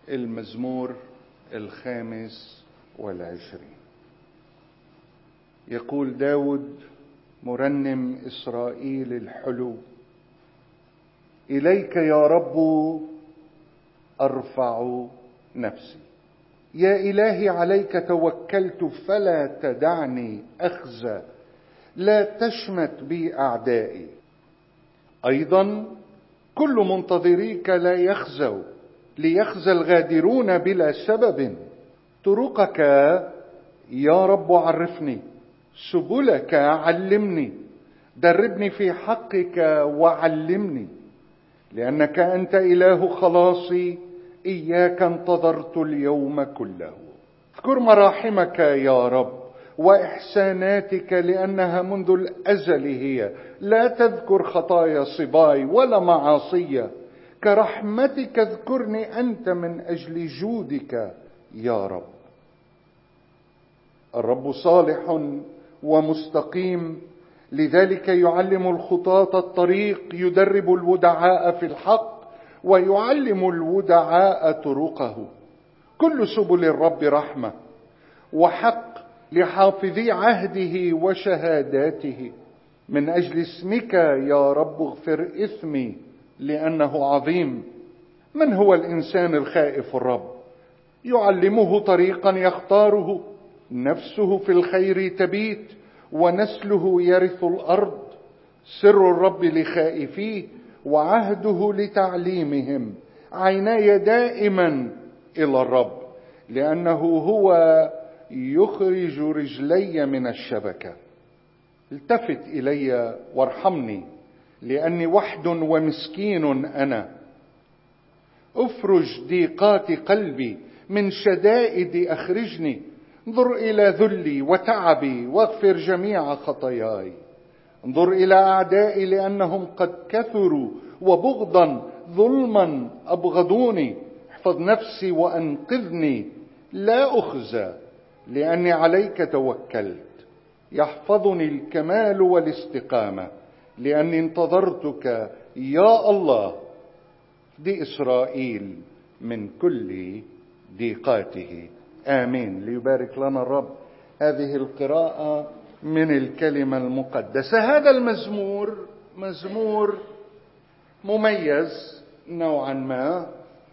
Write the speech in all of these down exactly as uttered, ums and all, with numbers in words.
المزمور الخامس والعشرين. يقول داود مرنم إسرائيل الحلو: إليك يا رب أرفع نفسي، يا إلهي عليك توكلت فلا تدعني أخزى، لا تشمت بي أعدائي. أيضا كل منتظريك لا يخزوا، ليخزى الغادرون بلا سبب. طرقك يا رب عرفني، سبلك علمني، دربني في حقك وعلمني، لأنك أنت إله خلاصي، إياك انتظرت اليوم كله. اذكر مراحمك يا رب وإحساناتك، لأنها منذ الأزل هي، لا تذكر خطايا صباي ولا معاصي. كرحمتك اذكرني أنت من أجل جودك يا رب. الرب صالح ومستقيم، لذلك يعلم الخطاة الطريق، يدرب الودعاء في الحق ويعلم الودعاء طرقه. كل سبل الرب رحمة وحق لحافظي عهده وشهاداته. من أجل اسمك يا رب اغفر إثمي، لأنه عظيم. من هو الإنسان الخائف الرب؟ يعلمه طريقا يختاره. نفسه في الخير تبيت، ونسله يرث الأرض. سر الرب لخائفيه، وعهده لتعليمهم. عيناي دائما إلى الرب، لأنه هو يخرج رجلي من الشبكة. التفت إلي وارحمني، لأني وحد ومسكين أنا. افرج ضيقات قلبي، من شدائد أخرجني. انظر إلى ذلي وتعبي، واغفر جميع خطاياي. انظر إلى أعدائي، لأنهم قد كثروا، وبغضا ظلما أبغضوني. احفظ نفسي وأنقذني، لا أخزى، لأني عليك توكلت. يحفظني الكمال والاستقامة، لأني انتظرتك يا الله. دي إسرائيل من كل ضيقاته. آمين. ليبارك لنا الرب هذه القراءة من الكلمة المقدسة. هذا المزمور مزمور مميز نوعا ما.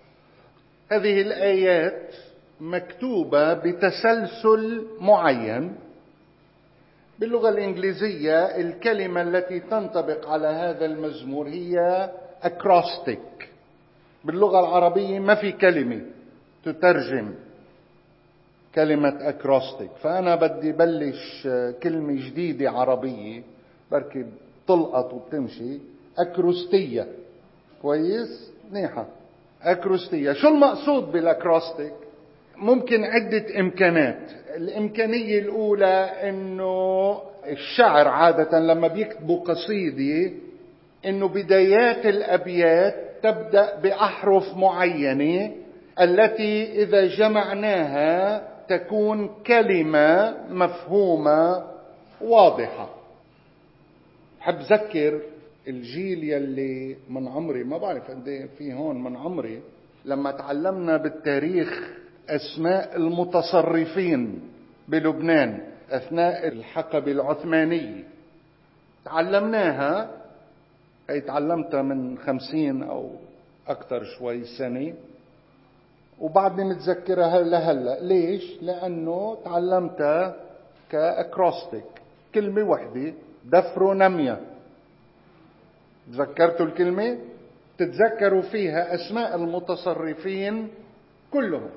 هذه الآيات مكتوبة بتسلسل معين. باللغة الإنجليزية الكلمة التي تنطبق على هذا المزمور هي acrostic. باللغة العربية ما في كلمة تترجم كلمة acrostic، فأنا بدي بلش كلمة جديدة عربية بركي بتلقط وبتمشي. أكروستية. كويس؟ منيحة. أكروستية. شو المقصود بالأكروستيك؟ ممكن عدة إمكانات. الإمكانية الأولى إنه الشعر عادة لما بيكتبوا قصيدة إنه بدايات الأبيات تبدأ بأحرف معينة، التي إذا جمعناها تكون كلمة مفهومة واضحة. حب ذكر الجيل يلي من عمري، ما بعرف قد في هون من عمري، لما تعلمنا بالتاريخ أسماء المتصرفين بلبنان أثناء الحقبة العثمانية، تعلمناها. هي تعلمتها من خمسين أو أكثر شوي سنة، وبعدني متذكرها لهلا. ليش؟ لأنه تعلمتها كأكروستيك، كلمة واحدة، دفروناميا. تذكرتوا الكلمة؟ تتذكروا فيها أسماء المتصرفين كلهم.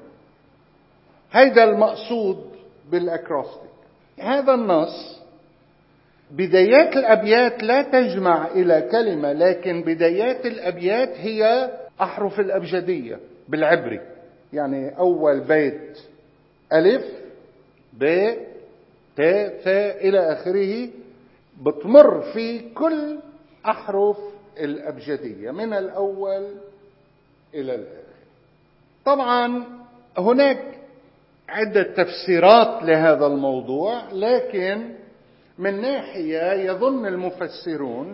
هيدا المقصود بالأكروستيك. هذا النص بدايات الأبيات لا تجمع إلى كلمة، لكن بدايات الأبيات هي أحرف الأبجدية بالعبري. يعني أول بيت ألف ب ت ث إلى آخره، بتمر في كل أحرف الأبجدية من الأول إلى الآخر. طبعا هناك عدة تفسيرات لهذا الموضوع، لكن من ناحية يظن المفسرون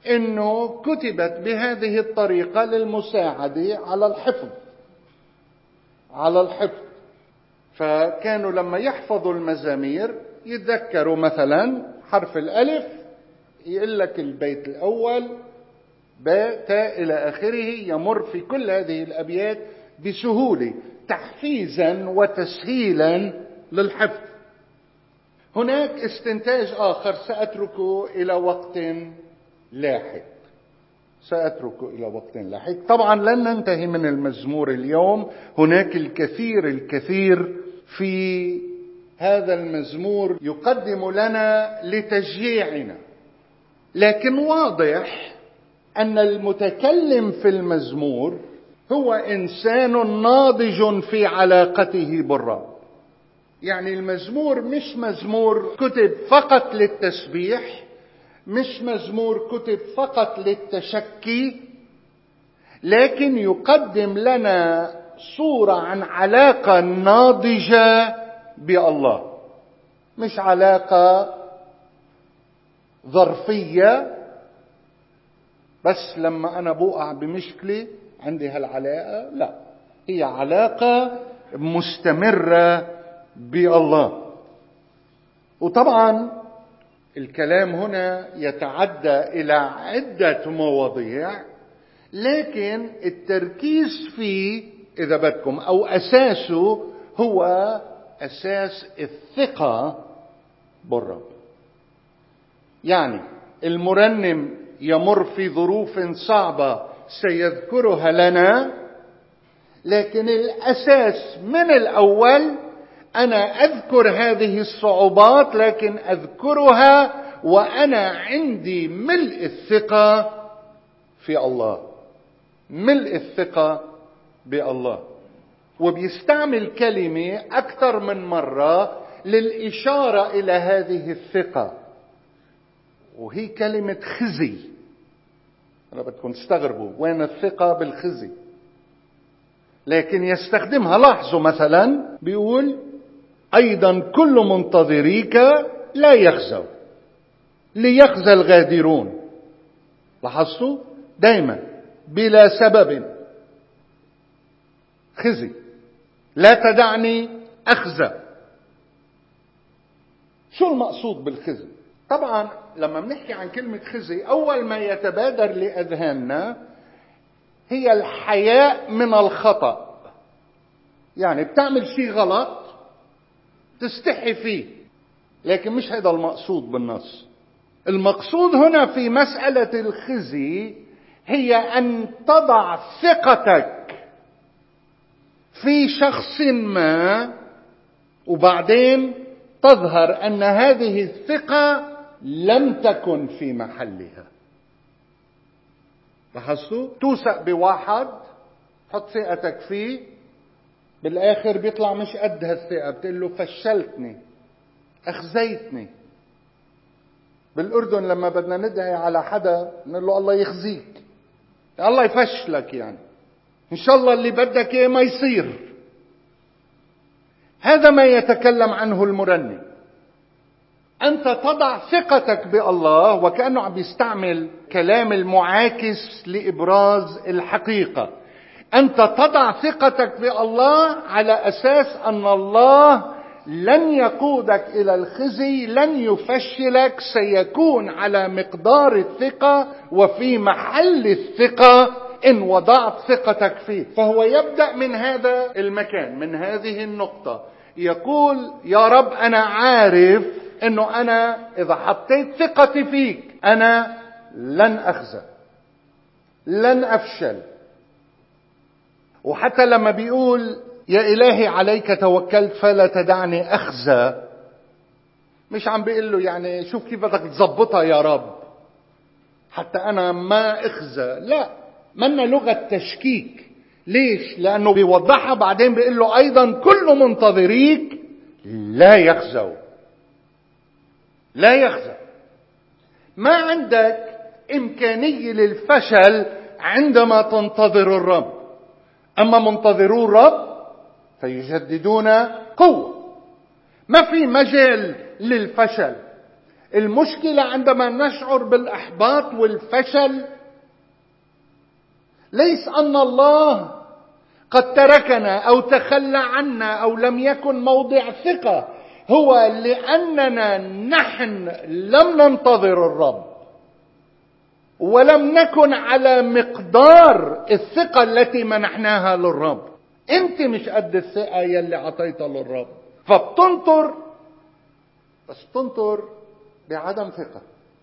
أنه كتبت بهذه الطريقة للمساعدة على الحفظ. على الحفظ. فكانوا لما يحفظوا المزامير يتذكروا مثلا حرف الألف، يقول لك البيت الأول باء تاء إلى آخره، يمر في كل هذه الأبيات بسهولة تحفيزا وتسهيلا للحفظ. هناك استنتاج آخر سأتركه إلى وقت لاحق، سأتركه إلى وقت لاحق. طبعا لن ننتهي من المزمور اليوم، هناك الكثير الكثير في هذا المزمور يقدم لنا لتشجيعنا، لكن واضح أن المتكلم في المزمور هو إنسان ناضج في علاقته بالرب. يعني المزمور مش مزمور كتب فقط للتسبيح، مش مزمور كتب فقط للتشكي، لكن يقدم لنا صورة عن علاقة ناضجة بالله، مش علاقة ظرفية بس لما أنا بوقع بمشكلة عندي هالعلاقة، لا، هي علاقة مستمرة بالله. وطبعا الكلام هنا يتعدى إلى عدة مواضيع، لكن التركيز فيه إذا بدكم أو أساسه هو أساس الثقة بالرب. يعني المرنم يمر في ظروف صعبة سيذكرها لنا، لكن الأساس من الأول أنا أذكر هذه الصعوبات، لكن أذكرها وأنا عندي ملء الثقة في الله، ملء الثقة بالله. وبيستعمل كلمة أكثر من مرة للإشارة إلى هذه الثقة، وهي كلمة خزي. أنا بدكم تستغربوا وين الثقة بالخزي، لكن يستخدمها. لاحظوا مثلا بيقول أيضا كل منتظريك لا يخزوا ليخزى الغادرون. لاحظتوا دايما بلا سبب خزي، لا تدعني أخزى. شو المقصود بالخزي؟ طبعا لما بنحكي عن كلمة خزي أول ما يتبادر لأذهاننا هي الحياء من الخطأ. يعني بتعمل شيء غلط تستحي فيه، لكن مش هذا المقصود بالنص. المقصود هنا في مسألة الخزي هي أن تضع ثقتك في شخص ما، وبعدين تظهر أن هذه الثقة لم تكن في محلها. لاحظتوا؟ توثق بواحد حط ثقتك فيه، بالآخر بيطلع مش قد هالثقة، بتقول له فشلتني، أخزيتني. بالأردن لما بدنا ندعي على حدا نقول له الله يخزيك، الله يفشلك، يعني إن شاء الله اللي بدك إيه ما يصير. هذا ما يتكلم عنه المرنم. أنت تضع ثقتك بالله، وكأنه عم بيستعمل كلام المعاكس لإبراز الحقيقة. أنت تضع ثقتك بالله على أساس أن الله لن يقودك إلى الخزي، لن يفشلك، سيكون على مقدار الثقة وفي محل الثقة إن وضعت ثقتك فيه. فهو يبدأ من هذا المكان، من هذه النقطة، يقول يا رب أنا عارف أنه أنا إذا حطيت ثقتي فيك أنا لن أخزى، لن أفشل. وحتى لما بيقول يا إلهي عليك توكلت فلا تدعني أخزى، مش عم بيقول له يعني شوف كيف بدك تزبطها يا رب حتى أنا ما أخزى، لا، منا لغة تشكيك. ليش؟ لأنه بيوضحها بعدين بيقول له أيضا كل منتظريك لا يخزوا، لا يخزى. ما عندك إمكانية للفشل عندما تنتظر الرب، أما منتظرو الرب فيجددون قوة. ما في مجال للفشل. المشكلة عندما نشعر بالإحباط والفشل ليس أن الله قد تركنا أو تخلى عنا أو لم يكن موضع ثقة، هو لأننا نحن لم ننتظر الرب ولم نكن على مقدار الثقة التي منحناها للرب. انت مش قد الثقة يلي عطيتها للرب، فبتنطر، بس تنطر بعدم ثقة،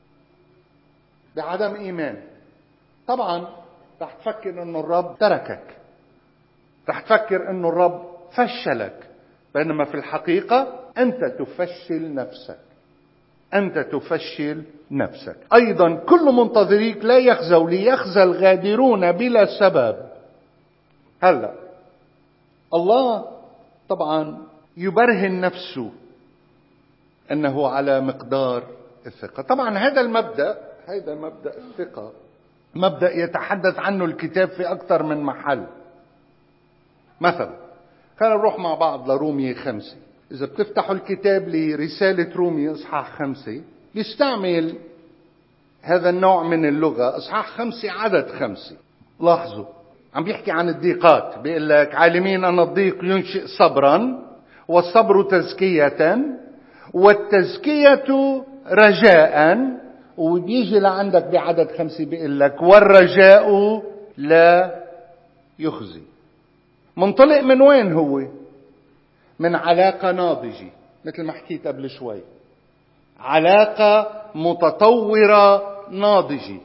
بعدم إيمان. طبعا رح تفكر انه الرب تركك، رح تفكر انه الرب فشلك، بينما في الحقيقة انت تفشل نفسك، انت تفشل نفسك. ايضا كل منتظريك لا يخزوا، ليخزى الغادرون بلا سبب. هلا الله طبعا يبرهن نفسه انه على مقدار الثقة. طبعا هذا المبدأ، هذا مبدأ الثقة مبدأ يتحدث عنه الكتاب في اكثر من محل. مثلا خلينا نروح مع بعض لرومية خمسة. إذا بتفتحوا الكتاب لرسالة رومية إصحاح خمسة، يستعمل هذا النوع من اللغة. إصحاح خمسة عدد خمسة، لاحظوا عم بيحكي عن الضيقات. بيقول لك عالمين أن الضيق ينشئ صبرا، والصبر تزكية، والتزكية رجاء. وبيجي لعندك بعدد خمسة بيقول لك والرجاء لا يخزي. منطلق من وين هو؟ من علاقة ناضجة، مثل ما حكيت قبل شوي، علاقة متطورة ناضجة.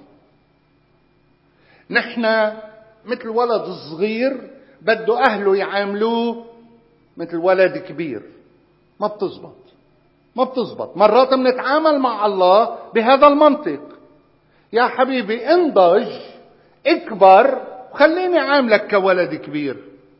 نحن مثل ولد صغير بده أهله يعاملوه مثل ولد كبير. ما بتزبط، ما بتزبط. مرات بنتعامل مع الله بهذا المنطق: يا حبيبي انضج، اكبر، وخليني عاملك كولد كبير.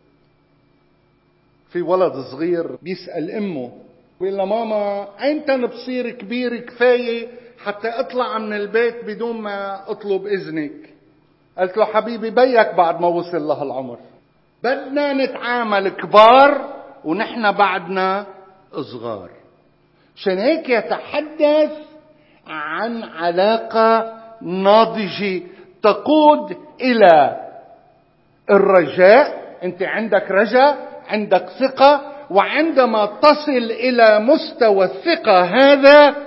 في ولد صغير بيسأل امه، بيقول لها ماما ايمتى بصير كبير كفاية حتى اطلع من البيت بدون ما اطلب اذنك؟ قالت له حبيبي بيك بعد ما وصل له العمر. بدنا نتعامل كبار ونحن بعدنا صغار. عشان هيك يتحدث عن علاقة ناضجة تقود الى الرجاء. انت عندك رجاء، عندك ثقة، وعندما تصل إلى مستوى الثقة هذا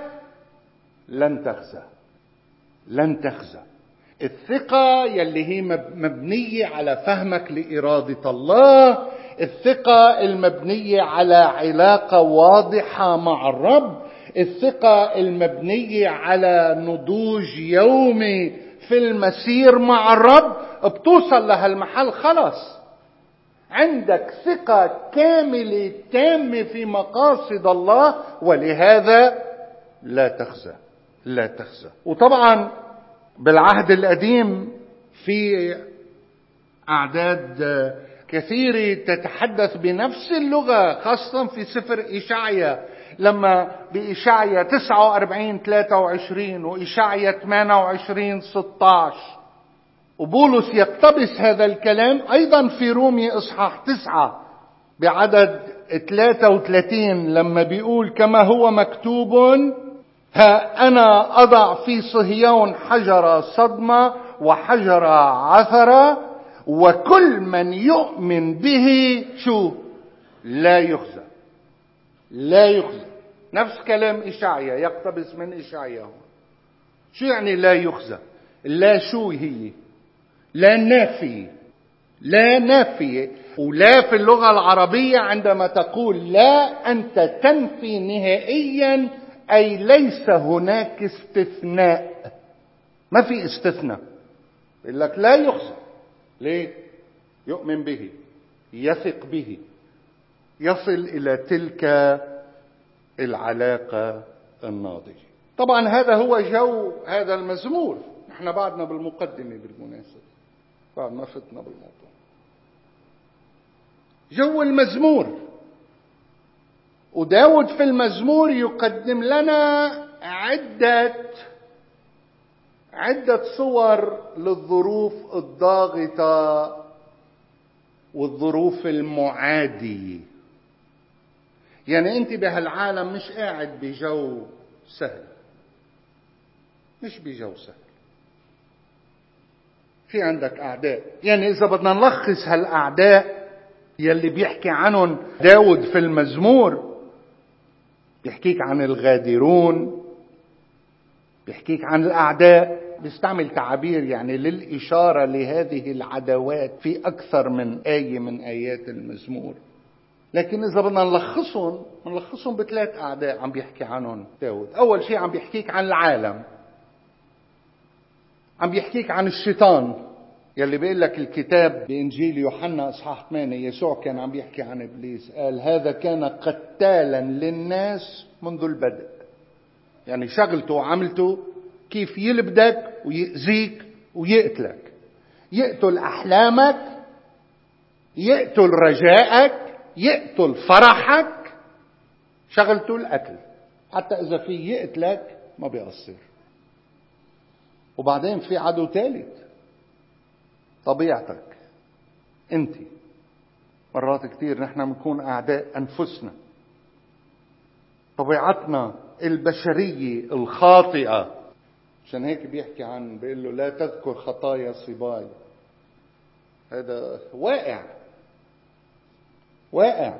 لن تخزى، لن تخزى. الثقة يلي هي مبنية على فهمك لإرادة الله، الثقة المبنية على علاقة واضحة مع الرب، الثقة المبنية على نضوج يومي في المسير مع الرب. بتوصل لهالمحل خلص عندك ثقة كاملة تامة في مقاصد الله، ولهذا لا تخزى، لا تخزى. وطبعا بالعهد القديم في أعداد كثيرة تتحدث بنفس اللغة، خاصة في سفر إشعيا، لما بإشعيا تسعة وأربعين ثلاثة وعشرين وإشعيا ثمانية وعشرين ستة عشر. وبولس يقتبس هذا الكلام أيضا في رومية إصحاح تسعة بعدد ثلاثة وثلاثين، لما بيقول كما هو مكتوب: ها أنا أضع في صهيون حجر صدمة وحجر عثرة، وكل من يؤمن به شو لا يخزى، لا يخزى. نفس كلام إشعيا، يقتبس من إشعيا. شو يعني لا يخزى؟ لا شو هي؟ لا نافية، لا نافية. ولا في اللغة العربية عندما تقول لا أنت تنفي نهائيا، أي ليس هناك استثناء، ما في استثناء. يقول لك لا يخزى. ليه؟ يؤمن به، يثق به، يصل إلى تلك العلاقة الناضجة. طبعا هذا هو جو هذا المزمور. نحن بعدنا بالمقدمة بالمناسبة، بعد ما فتنا بالموضوع. جو المزمور، وداود في المزمور يقدم لنا عدة عدة صور للظروف الضاغطة والظروف المعادية. يعني انت بهالعالم مش قاعد بجو سهل، مش بجو سهل، في عندك أعداء. يعني إذا بدنا نلخص هالأعداء يلي بيحكي عنهم داود في المزمور. بيحكيك عن الغادرون، بيحكيك عن الأعداء، بيستعمل تعابير يعني للإشارة لهذه العداوات في أكثر من آية من آيات المزمور. لكن إذا بدنا نلخصهم نلخصهم بثلاث أعداء عم بيحكي عنهم داود. أول شيء عم بيحكيك عن العالم، عم بيحكيك عن الشيطان يلي بيقول لك الكتاب بإنجيل يوحنا إصحاح ثمانية يسوع كان عم بيحكي عن إبليس، قال هذا كان قتالا للناس منذ البدء. يعني شغلته وعملته كيف يلبدك ويأذيك ويقتلك، يقتل أحلامك، يقتل رجائك، يقتل فرحك. شغلته القتل، حتى إذا في يقتلك ما بيقصر. وبعدين في عدو ثالث، طبيعتك انت. مرات كتير نحن بنكون أعداء أنفسنا، طبيعتنا البشرية الخاطئة. عشان هيك بيحكي عن بيقول له لا تذكر خطايا صباي. هذا واقع واقع.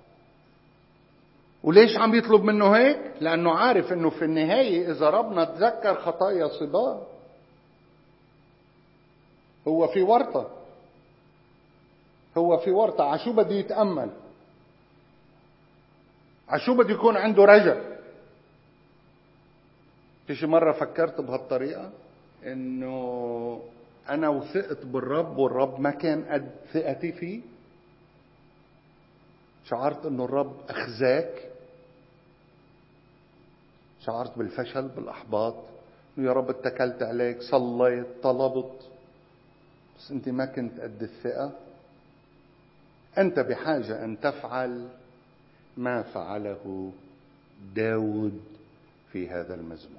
وليش عم يطلب منه هيك؟ لأنه عارف انه في النهاية إذا ربنا تذكر خطايا صباي هو في ورطة، هو في ورطة. عشو بده يتأمل، عشو بده يكون عنده رجاء. في شي مرة فكرت بهالطريقة انه انا وثقت بالرب والرب ما كان قد ثقتي فيه. شعرت انه الرب اخزاك، شعرت بالفشل بالاحباط، انه يا رب اتكلت عليك، صليت، طلبت، بس انت ما كنت قد الثقة. انت بحاجة ان تفعل ما فعله داود في هذا المزمور.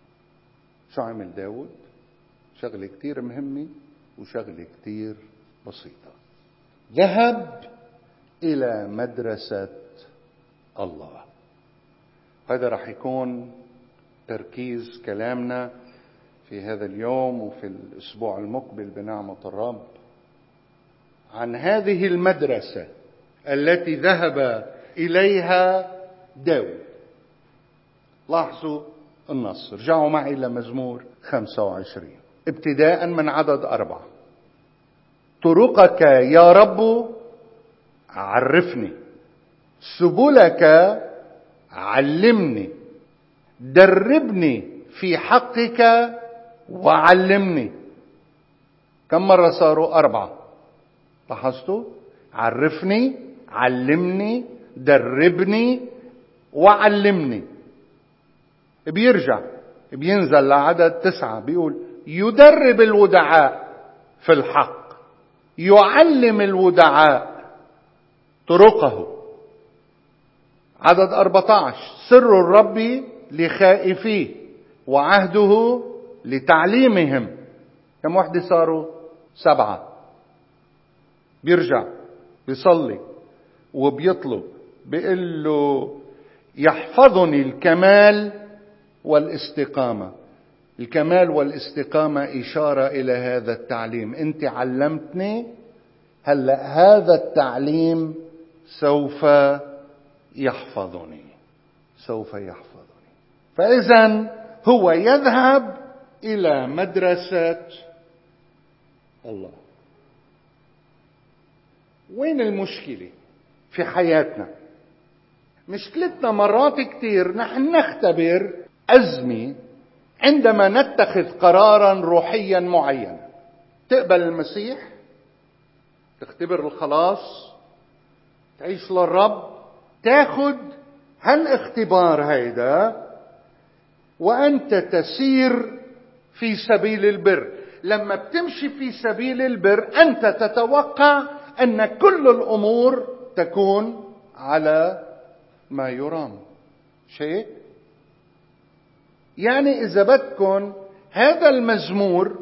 شو عمل داود؟ شغلة كتير مهمة وشغلة كتير بسيطة. ذهب إلى مدرسة الله. هذا رح يكون تركيز كلامنا في هذا اليوم وفي الأسبوع المقبل بنعمة الرب، عن هذه المدرسة التي ذهب إليها داود. لاحظوا النص، رجعوا معي إلى مزمور خمسة وعشرين ابتداء من عدد أربعة. طرقك يا رب عرفني، سبلك علمني، دربني في حقك وعلمني. كم مرة صاروا؟ أربعة. لاحظتوا؟ عرفني، علمني، دربني، وعلمني. بيرجع بينزل لعدد تسعة بيقول يدرب الودعاء في الحق، يعلم الودعاء طرقه. عدد أربعة عشر سر الرب لخائفيه وعهده لتعليمهم. كم وحدة صاروا؟ سبعة. بيرجع بيصلي وبيطلب، بيقول له يحفظني الكمال والاستقامة. الكمال والاستقامة إشارة إلى هذا التعليم. أنت علمتني، هلأ هذا التعليم سوف يحفظني، سوف يحفظني. فإذا هو يذهب إلى مدرسة الله. وين المشكلة في حياتنا؟ مشكلتنا مرات كتير نحن نختبر أزمة عندما نتخذ قرارا روحيا معينا. تقبل المسيح، تختبر الخلاص، تعيش للرب، تاخد هالاختبار هيدا وأنت تسير في سبيل البر. لما بتمشي في سبيل البر أنت تتوقع أن كل الأمور تكون على ما يرام. شيء يعني إذا بدكن هذا المزمور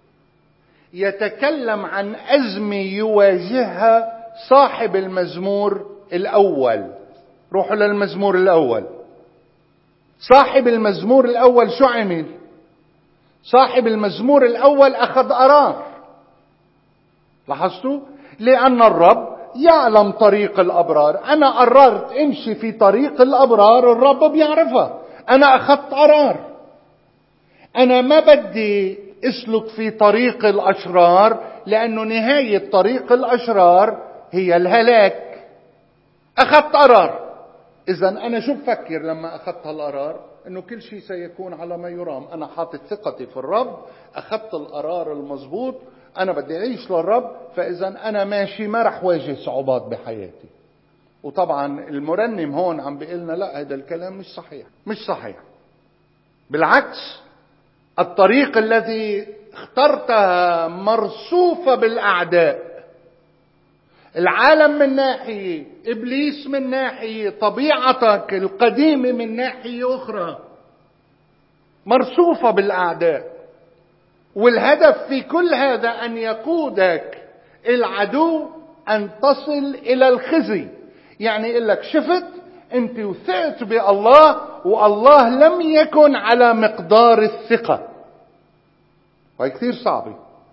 يتكلم عن أزمة يواجهها صاحب المزمور الأول. روحوا للمزمور الأول. صاحب المزمور الأول شو عمل؟ صاحب المزمور الأول أخذ قرار. لاحظتوا؟ لأن الرب يعلم طريق الأبرار. أنا قررت امشي في طريق الأبرار، الرب بيعرفها. أنا أخذت قرار، أنا ما بدي اسلك في طريق الأشرار، لأنه نهاية طريق الأشرار هي الهلاك. أخذت قرار. إذا أنا شو بفكر لما أخذت هالقرار؟ إنه كل شيء سيكون على ما يرام. أنا حاطط ثقتي في الرب، أخذت القرار المضبوط، أنا بدي أعيش للرب، فإذا أنا ماشي ما رح واجه صعوبات بحياتي. وطبعا المرنم هون عم بيقلنا لا، هذا الكلام مش صحيح، مش صحيح. بالعكس، الطريق الذي اخترتها مرصوفة بالأعداء. العالم من ناحية، إبليس من ناحية، طبيعتك القديمة من ناحية أخرى، مرصوفة بالأعداء. والهدف في كل هذا أن يقودك العدو أن تصل إلى الخزي. يعني يقول لك شفت أنت وثقت بالله، والله لم يكن على مقدار الثقة. وهي كثير صعبة.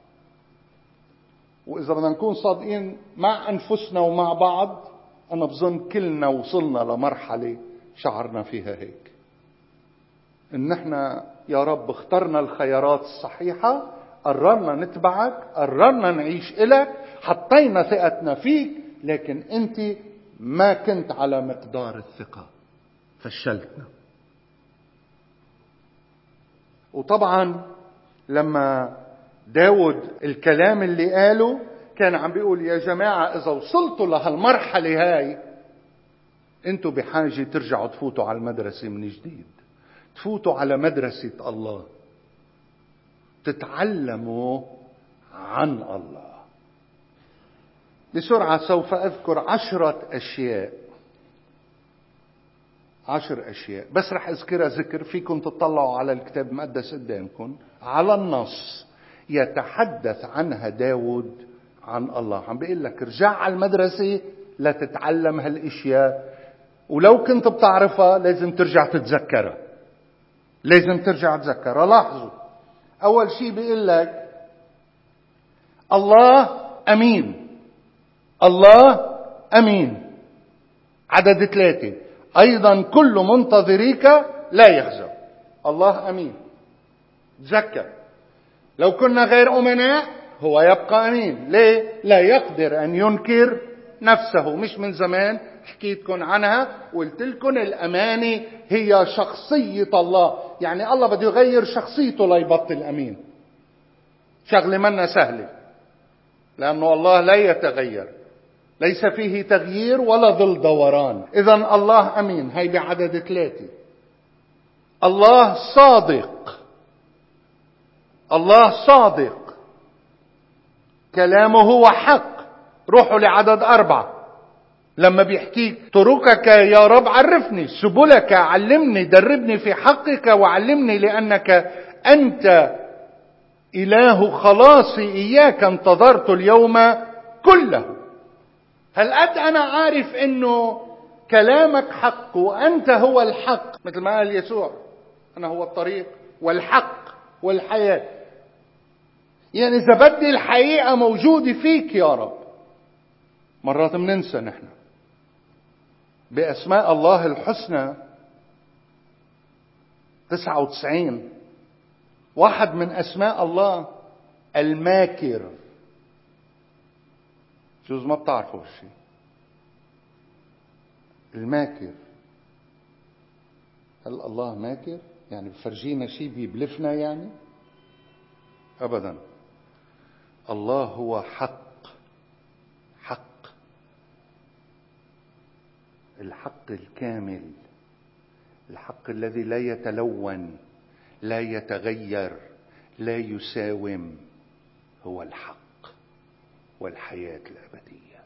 وإذا بدنا نكون صادقين مع أنفسنا ومع بعض، أنا بظن كلنا وصلنا لمرحلة شعرنا فيها هيك، إن احنا يا رب اخترنا الخيارات الصحيحة، قررنا نتبعك، قررنا نعيش إلك، حطينا ثقتنا فيك، لكن أنت ما كنت على مقدار الثقة، فشلتنا. وطبعا لما داود الكلام اللي قاله كان عم بيقول يا جماعة إذا وصلتوا لهالمرحلة هاي، انتوا بحاجة ترجعوا تفوتوا على المدرسة من جديد، تفوتوا على مدرسة الله، تتعلموا عن الله. بسرعة سوف أذكر عشرة أشياء، عشر أشياء بس رح أذكرها ذكر. فيكم تطلعوا على الكتاب المقدس قدامكم على النص يتحدث عنها داود عن الله. عم بيقول لك ارجع على المدرسة لتتعلم هالاشياء، ولو كنت بتعرفها لازم ترجع تتذكرها، لازم ترجع تتذكرها. لاحظوا اول شيء بيقول لك الله امين، الله امين. عدد ثلاثة ايضا كل منتظريك لا يخزى. الله امين. تذكر لو كنا غير أمناء هو يبقى أمين. ليه؟ لا يقدر أن ينكر نفسه. مش من زمان حكيتكم عنها، قلت لكم الأمانة هي شخصية الله. يعني الله بده يغير شخصيته ليبطل أمين. شغلة منا سهلة، لأنه الله لا يتغير، ليس فيه تغيير ولا ظل دوران. إذن الله أمين. هي بعدد ثلاثة. الله صادق، الله صادق، كلامه هو حق. روحوا لعدد أربعة لما بيحكيك طرقك يا رب عرفني، سبلك علمني، دربني في حقك وعلمني، لأنك أنت إله خلاصي، إياك انتظرت اليوم كله. هل قد أنا عارف أنه كلامك حق وأنت هو الحق، مثل ما قال يسوع أنا هو الطريق والحق والحياة. يعني إذا بدي الحقيقة موجودة فيك يا رب. مرات مننسى نحن بأسماء الله الحسنى تسعة وتسعين، واحد من أسماء الله الماكر. جوز ما بتعرفوا هالشيء، الماكر. هل الله ماكر؟ يعني بفرجينا شيء بيبلفنا يعني؟ أبدا. الله هو حق، حق، الحق الكامل، الحق الذي لا يتلون، لا يتغير، لا يساوم. هو الحق والحياة الأبدية.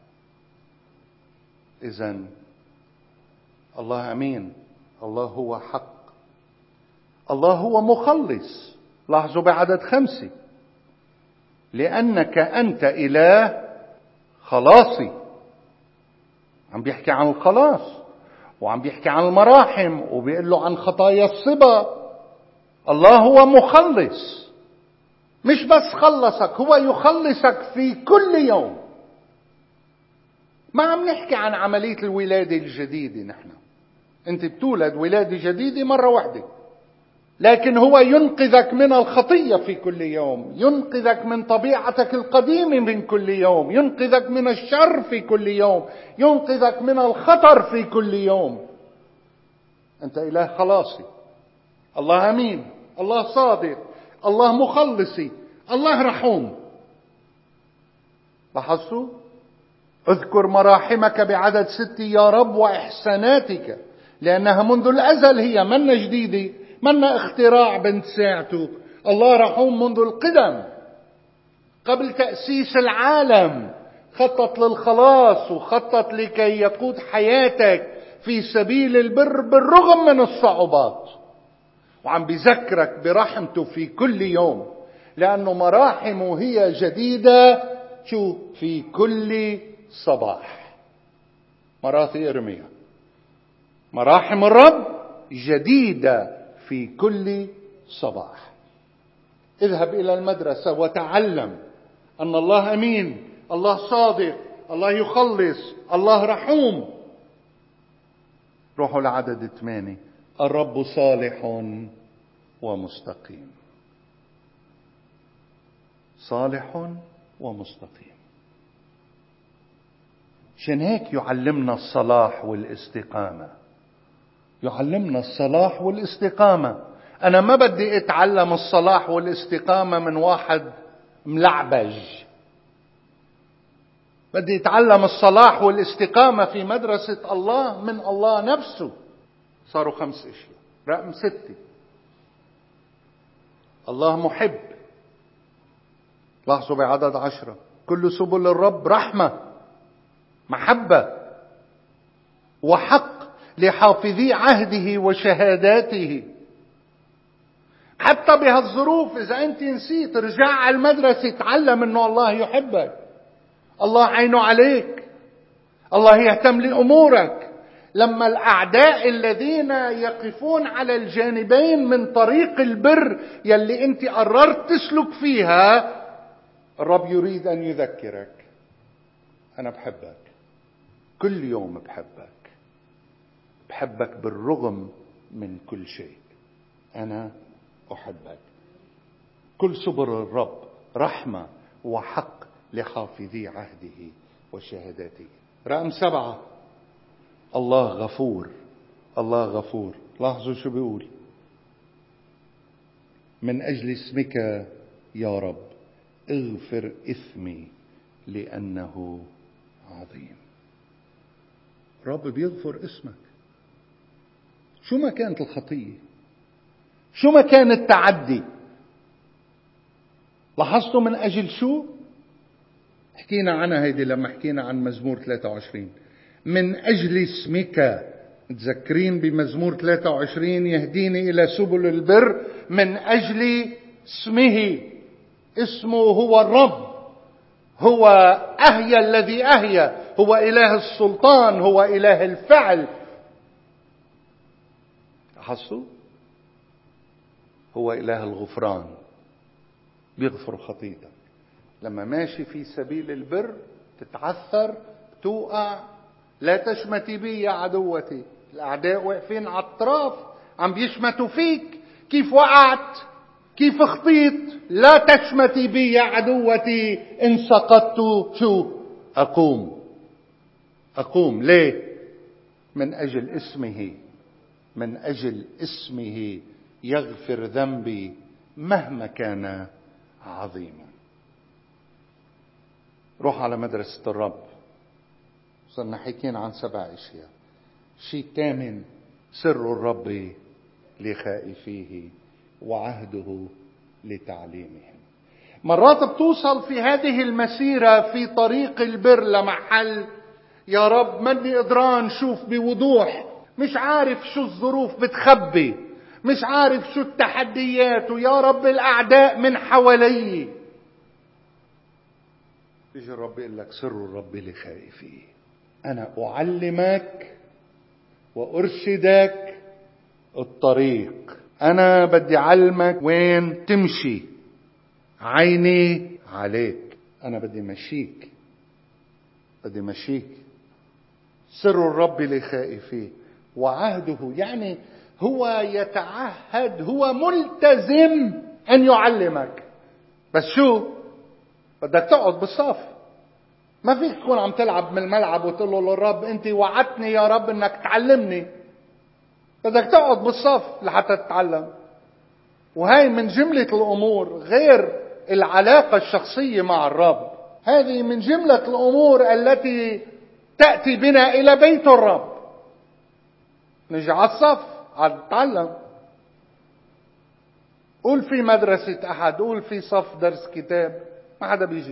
إذن الله أمين، الله هو حق، الله هو مخلص. لاحظوا بعدد خمسة لأنك أنت إله خلاصي. عم بيحكي عن الخلاص، وعم بيحكي عن المراحم، وبيقول له عن خطايا الصبا. الله هو مخلص، مش بس خلصك، هو يخلصك في كل يوم. ما عم نحكي عن عملية الولادة الجديدة. نحن انت بتولد ولادة جديدة مرة واحدة، لكن هو ينقذك من الخطية في كل يوم، ينقذك من طبيعتك القديمة من كل يوم، ينقذك من الشر في كل يوم، ينقذك من الخطر في كل يوم. انت اله خلاصي، الله امين، الله صادق، الله مخلصي، الله رحوم. لاحظتوا؟ اذكر مراحمك بعدد ست يا رب واحساناتك، لانها منذ الازل هي منا جديدة، منا اختراع بنت ساعته. الله رحوم منذ القدم، قبل تأسيس العالم خطط للخلاص، وخطط لكي يقود حياتك في سبيل البر بالرغم من الصعوبات. وعم بذكرك برحمته في كل يوم، لأنه مراحمه هي جديدة شو في كل صباح. مراثي إرميا، مراحم الرب جديدة في كل صباح. اذهب إلى المدرسة وتعلم أن الله أمين، الله صادق، الله يخلص، الله رحوم. روحوا لعدد ثمانية، الرب صالح ومستقيم. صالح ومستقيم. عشان هيك يعلمنا الصلاح والاستقامة، يعلمنا الصلاح والاستقامة. أنا ما بدي أتعلم الصلاح والاستقامة من واحد ملعبج، بدي أتعلم الصلاح والاستقامة في مدرسة الله من الله نفسه. صاروا خمس اشياء. رقم ستة، الله محب. لاحظوا بعدد عشرة، كل سبل الرب رحمة، محبة وحق لحافظي عهده وشهاداته. حتى بهالظروف إذا أنت نسيت، رجع على المدرسة، تعلم أنه الله يحبك، الله عينه عليك، الله يهتم لأمورك. لما الأعداء الذين يقفون على الجانبين من طريق البر يلي أنت قررت تسلك فيها، الرب يريد أن يذكرك، أنا بحبك، كل يوم بحبك، بحبك بالرغم من كل شيء، أنا أحبك. كل سبل الرب رحمة وحق لحافظي عهده وشهاداته. رقم سبعة، الله غفور. الله غفور. لاحظوا شو بيقول، من أجل اسمك يا رب اغفر إثمي لأنه عظيم. رب بيغفر اسمك شو ما كانت الخطية، شو ما كان التعدي. لاحظتوا من أجل شو؟ حكينا عنها هيدي لما حكينا عن مزمور ثلاثة وعشرين. من أجل اسمك، تذكرين بمزمور ثلاثة وعشرين، يهديني إلى سبل البر من أجل اسمه. اسمه هو الرب، هو أهيا الذي أهيا، هو إله السلطان، هو إله الفعل. لاحظتوا؟ هو إله الغفران، بيغفر خطيئتك. لما ماشي في سبيل البر تتعثر، توقع، لا تشمتي بي يا عدوتي. الأعداء واقفين على الطراف عم بيشمتوا فيك. كيف وقعت؟ كيف خطيت؟ لا تشمتي بي يا عدوتي، إن سقطت شو؟ أقوم. أقوم. ليه؟ من أجل اسمه، من أجل اسمه يغفر ذنبي مهما كان عظيما. روح على مدرسة الرب. صرنا حكيين عن سبع اشياء. شيء ثامن، سر الرب لخائفيه وعهده لتعليمهم. مرات بتوصل في هذه المسيرة في طريق البر لمحل، يا رب ماني قدران شوف بوضوح، مش عارف شو الظروف بتخبي، مش عارف شو التحديات، ويا رب الأعداء من حوالي. يجي الرب يقول لك سر الرب لخائفيه، أنا أعلمك وأرشدك الطريق. أنا بدي أعلمك وين تمشي، عيني عليك. أنا بدي مشيك، بدي مشيك سر الرب لخائفيه وعهده، يعني هو يتعهد، هو ملتزم أن يعلمك. بس شو بدك تقعد بالصف. ما فيك تكون عم تلعب من الملعب وتقول له للرب أنت وعدتني يا رب أنك تعلمني. بدك تقعد بالصف لحتى تتعلم. وهي من جملة الأمور، غير العلاقة الشخصية مع الرب، هذه من جملة الأمور التي تأتي بنا إلى بيت الرب. نجي على الصف على نتعلم. قول في مدرسة أحد، قول في صف درس كتاب، ما حدا بيجي،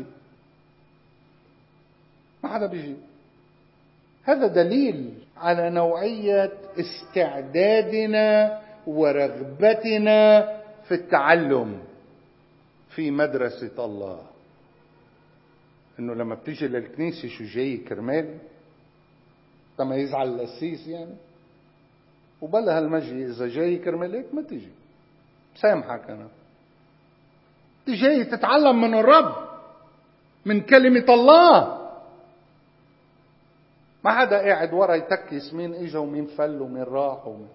ما حدا بيجي. هذا دليل على نوعية استعدادنا ورغبتنا في التعلم في مدرسة الله. انه لما بتيجي للكنيسة شو جاي كرمال لما يزعل القسيس يعني، وبلا هالمجي اذا جاي كرمالك ما تيجي، سامحك انا. انت جاي تتعلم من الرب، من كلمة الله. ما حدا قاعد ورا يتكس مين اجا ومين فل ومين راح ومين.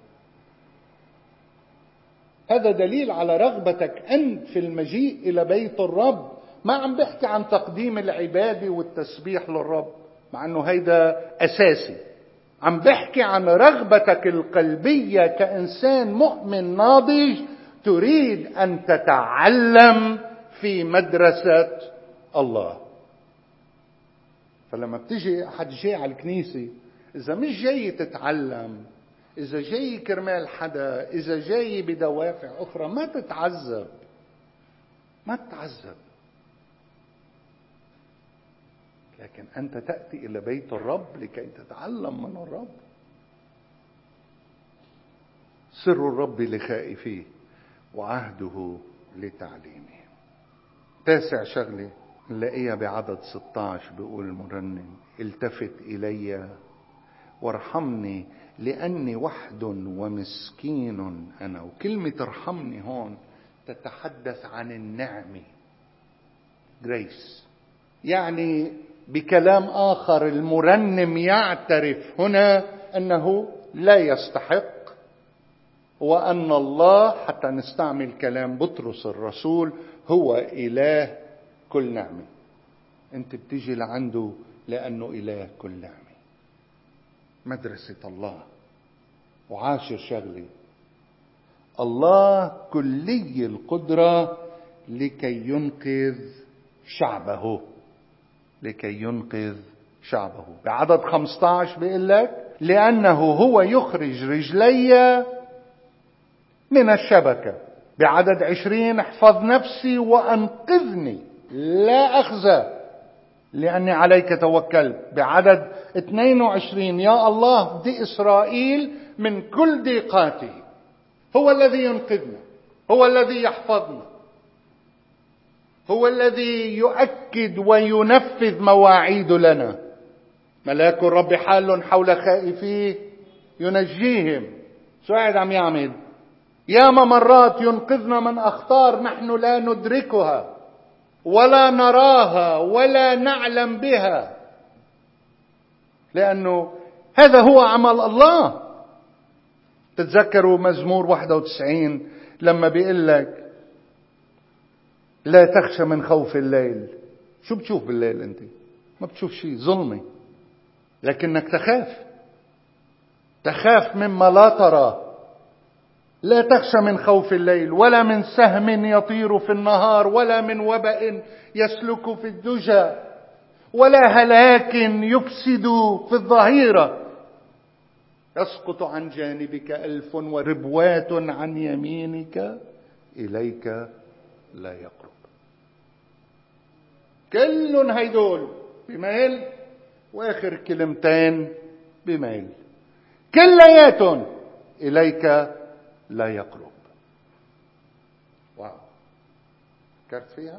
هذا دليل على رغبتك أنت في المجيء إلى بيت الرب. ما عم بحكي عن تقديم العبادة والتسبيح للرب، مع أنه هيدا أساسي. عم بحكي عن رغبتك القلبية كإنسان مؤمن ناضج تريد أن تتعلم في مدرسة الله. فلما بتيجي أحد جاي على الكنيسة، إذا مش جاي تتعلم، إذا جاي كرمال حدا، إذا جاي بدوافع أخرى، ما تتعذب، ما تتعذب. لكن أنت تأتي إلى بيت الرب لكي تتعلم من الرب. سر الرب لخائفيه وعهده لتعليمه. تاسع شغلة نلاقيها بعدد ستة عشر، بيقول المرنم: التفت إلي وارحمني لأني وحد ومسكين أنا. وكلمة ارحمني هون تتحدث عن النعمة، grace. يعني بكلام آخر المرنم يعترف هنا أنه لا يستحق، وأن الله، حتى نستعمل كلام بطرس الرسول، هو إله كل نعمة. أنت بتيجي لعنده لأنه إله كل نعمة. مدرسة الله. وعاشر شغلة: الله كلي القدرة لكي ينقذ شعبه، لكي ينقذ شعبه. بعدد خمسة عشر بيقول لك: لأنه هو يخرج رجلي من الشبكة. بعدد عشرين: احفظ نفسي وأنقذني لا أخزى لأني عليك توكلت. بعدد اثنين وعشرين: يا الله افدي إسرائيل من كل ضيقاته. هو الذي ينقذنا، هو الذي يحفظنا، هو الذي يؤكد وينفذ مواعيد لنا. ملاك الرب حال حول خائفيه ينجيهم. شو قاعد عم يعمل؟ ياما مرات ينقذنا من أخطار نحن لا ندركها ولا نراها ولا نعلم بها، لأنه هذا هو عمل الله. تتذكروا مزمور واحد وتسعين لما بيقول لك: لا تخشى من خوف الليل. شو بتشوف بالليل أنت؟ ما بتشوف شيء، ظلمة، لكنك تخاف، تخاف مما لا ترى. لا تخشى من خوف الليل، ولا من سهم يطير في النهار، ولا من وبأ يسلك في الدجى، ولا هلاك يفسد في الظهيرة. يسقط عن جانبك ألف وربوات عن يمينك، إليك لا يقرب. كل هيدول بميل، وآخر كلمتين بميل، كليات إليك لا يقرب. واو، فكرت فيها؟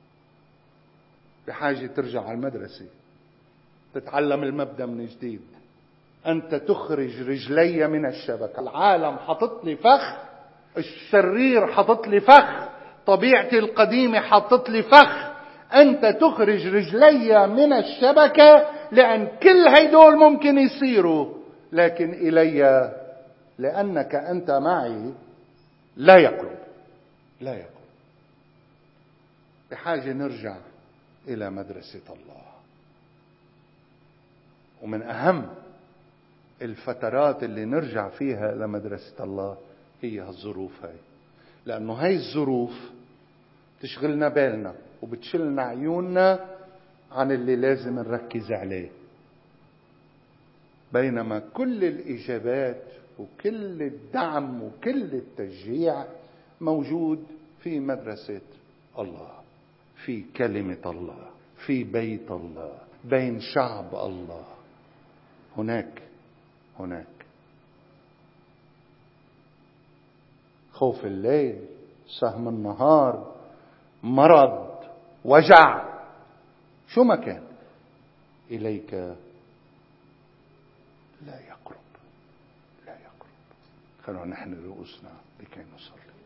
بحاجة ترجع على المدرسة تتعلم المبدأ من جديد. أنت تخرج رجلي من الشبكة. العالم حطت لي فخ، الشرير حطت لي فخ، طبيعتي القديمة حطت لي فخ. أنت تخرج رجلي من الشبكة لأن كل هيدول ممكن يصيروا، لكن إلي لأنك أنت معي لا يقرب، لا يقرب. بحاجة نرجع إلى مدرسة الله. ومن أهم الفترات اللي نرجع فيها إلى مدرسة الله هي هالظروف هاي، لأنه هاي الظروف تشغلنا بالنا وبتشلنا عيوننا عن اللي لازم نركز عليه، بينما كل الإجابات وكل الدعم وكل التشجيع موجود في مدرسة الله، في كلمة الله، في بيت الله، بين شعب الله. هناك هناك خوف الليل، سهم النهار، مرض، وجع، شو ما كان، إليك لا يقرب، لا يقرب. خلونا نحن رؤوسنا لكي نصلي.